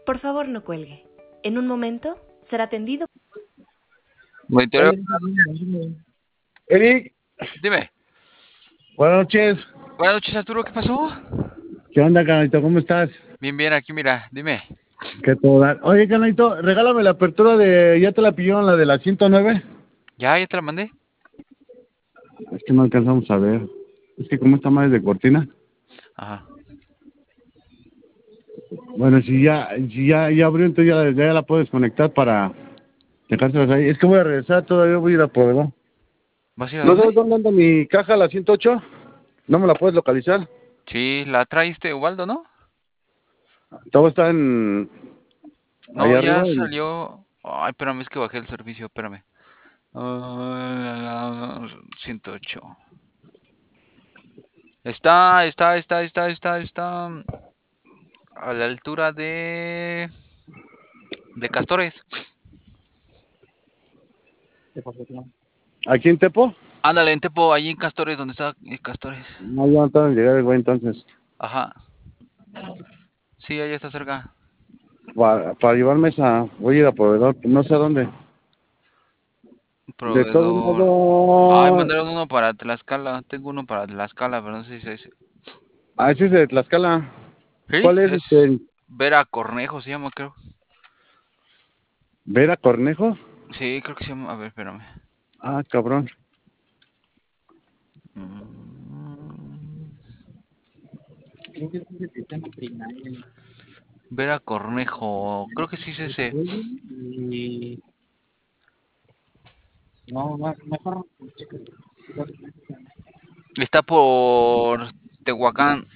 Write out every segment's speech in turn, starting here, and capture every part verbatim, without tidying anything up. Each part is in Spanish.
Por favor, no cuelgue. En un momento será atendido. Monitorio, Eric, dime. buenas noches. Buenas noches, Arturo, ¿qué pasó? ¿Qué onda, canalito? ¿Cómo estás? Bien, bien, aquí mira, dime. ¿Qué todo dar? Oye, canalito, regálame la apertura de... ¿Ya te la pidieron la de la ciento nueve? ¿Ya? ¿Ya te la mandé? Es que no alcanzamos a ver. Es que como está más de cortina. Ajá. Bueno, si ya si ya, ya abrió, entonces ya, ya la puedes conectar para dejárselas ahí. Es que voy a regresar, todavía voy a ir a proveedor. ¿Vas a ir a ¿No dónde? sabes dónde anda mi caja, la ciento ocho? ¿No me la puedes localizar? Sí, la traiste, Ubaldo, ¿no? Todo está en... No, allá ya arriba. Y... salió. Ay, espérame, es que bajé el servicio, espérame. Ah, ciento ocho. Está, está, está, está, está, está a la altura de de Castores. ¿Aquí en Tepo? Ándale, en Tepo, allí en Castores, donde está eh, Castores. No, ya no tardan en llegar el güey, entonces. Ajá. Sí, allá está cerca. Para, para llevarme esa... Voy a ir a proveedor, no sé a dónde. De todos Proveedor. Ay, modos... mandaron uno para Tlaxcala. Tengo uno para Tlaxcala, pero no sé si es ese. Ah, ese es de Tlaxcala. ¿Sí? ¿Cuál es Es este? Vera Cornejo, se llama, creo. ¿Vera Cornejo? Sí, creo que se llama. A ver, espérame. Ah, cabrón. Mm, Vera Cornejo. Creo que sí es ese. Está por Tehuacán.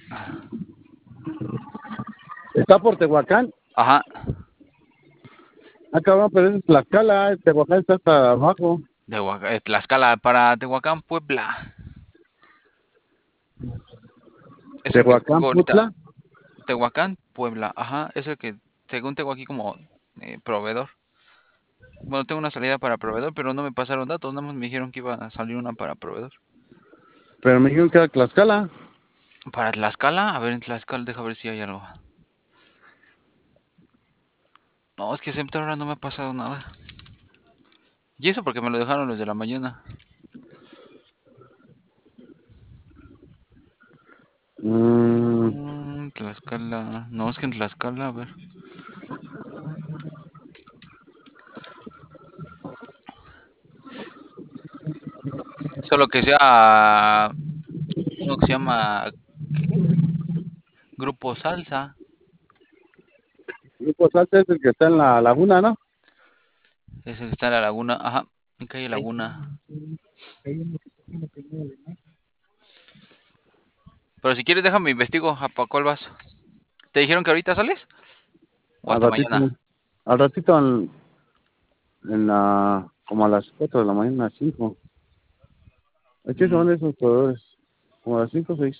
¿Está por Tehuacán? Ajá. Ah, cabrón, pero ese es Tlaxcala. Tehuacán está hasta abajo. Tehuacán, eh, Tlaxcala para Tehuacán, Puebla. Es el que Tehuacán, tengo ahorita. Putla. Tehuacán, Puebla. Ajá. Es el que según tengo aquí como eh, proveedor. Bueno, tengo una salida para proveedor, pero no me pasaron datos. Nada más me dijeron que iba a salir una para proveedor. Pero me dijeron que era Tlaxcala. Para Tlaxcala, a ver en Tlaxcala, deja ver si hay algo. No, es que siempre ahora no me ha pasado nada. Y eso porque me lo dejaron los de la mañana. Mm, Mm, Tlaxcala. No, es que en Tlaxcala, a ver. Solo que sea uno que se llama Grupo Salsa. Grupo Salsa es el que está en la laguna, ¿no? Es el que está en la laguna. Ajá, en calle Laguna. Pero si quieres, déjame investigo. ¿A pa' cuál vas? ¿Te dijeron que ahorita sales? ¿O Al hasta ratito. mañana? Al ratito en, en la... como a las cuatro de la mañana, cinco. ¿Qué Mm, son esos proveedores? Como a las cinco o seis.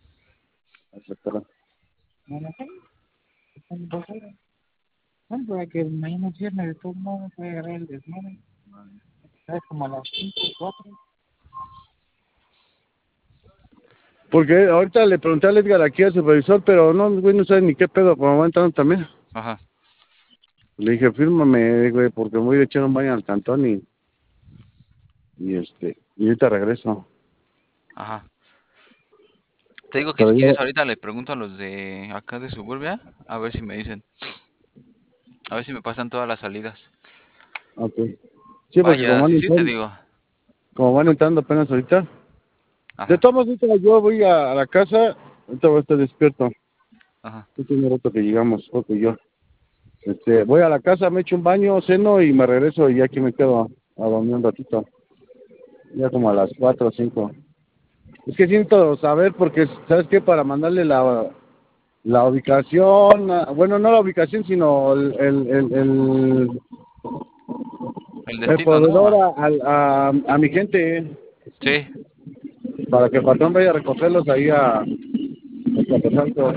Porque ahorita le pregunté a Edgar aquí al supervisor, pero no, güey, no sabe ni qué pedo, como va entrando también. Ajá. Le dije, fírmame, güey, porque me voy a echar un baño al cantón y, y este, y ahorita regreso. Ajá. Te digo que Pero si yo, quieres ahorita le pregunto a los de acá de Suburbia, a ver si me dicen, a ver si me pasan todas las salidas. ok. Sí, porque como Vaya, van sí, sí, te entrando, digo. como van entrando apenas ahorita. De Ajá, todos modos, ahorita yo voy a, a la casa, ahorita voy a estar despierto. ajá. Este tiene rato que llegamos, porque yo. Este, voy a la casa, me echo un baño, ceno y me regreso y aquí me quedo a dormir un ratito. Ya como a las cuatro o cinco. Es que siento saber porque, ¿sabes qué? Para mandarle la, la ubicación, ah, bueno, no la ubicación, sino el, el, el, el, El el destino, proveedor ¿no? a, a, a, a mi gente, Sí, para que el patrón vaya a recogerlos ahí a, a Santo.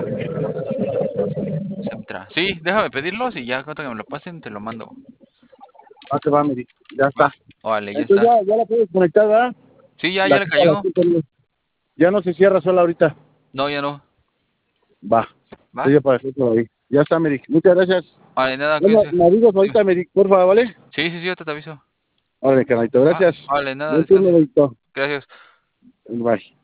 Centra. Sí, déjame pedirlos y ya cuando que me lo pasen te lo mando. Ah, se va, me dice. Ya Va. está. Órale, ya Entonces está. ya, ya la puedes conectar, ¿verdad? Sí, ya, ya La le cita a las cayó. cinco, ¿no? Ya no se cierra sola ahorita. No, ya no. Va. ¿Va? Estoy ya para dejarlo ahí. Ya está, Meric. Muchas gracias. Vale, nada, Bueno, cuídense. me avisas ahorita, Meric, por favor, ¿vale? Sí, sí, sí, yo te aviso. Órale, carnalito, Ah, gracias. vale, nada, Buen turno, descansa. Benito. Gracias. Bye.